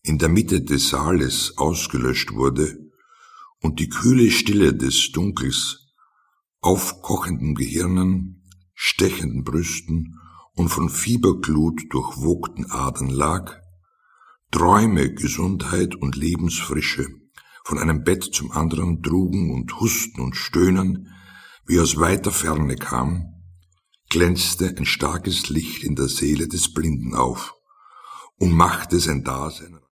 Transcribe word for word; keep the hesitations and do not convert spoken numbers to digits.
in der Mitte des Saales ausgelöscht wurde und die kühle Stille des Dunkels aufkochenden Gehirnen, stechenden Brüsten und von Fieberglut durchwogten Adern lag, Träume, Gesundheit und Lebensfrische von einem Bett zum anderen trugen und Husten und Stöhnen, wie aus weiter Ferne kam, glänzte ein starkes Licht in der Seele des Blinden auf und machte sein Dasein